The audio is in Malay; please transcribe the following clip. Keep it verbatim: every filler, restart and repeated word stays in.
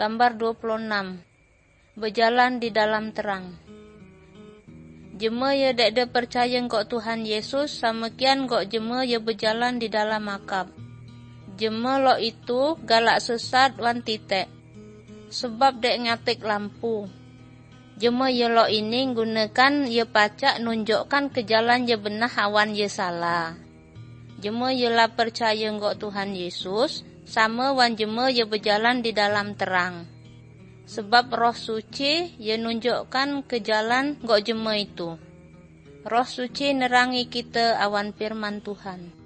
Gambar dua puluh enam. Berjalan di dalam terang. Jema ye dek de percaya kok Tuhan Yesus, sama kian kok jema ye berjalan di dalam makap. Jema lo itu galak sesat wan titek. Sebab dek ngatik lampu. Jema ye lo ini gunakan ye pacak nunjukkan ke jalan ye benah awan ye salah. Jema ye la percaya kok Tuhan Yesus, sama wan jema ye berjalan di dalam terang. Sebab Roh Suci ye nunjukkan ke jalan kok jema itu. Roh Suci nerangi kita awan firman Tuhan.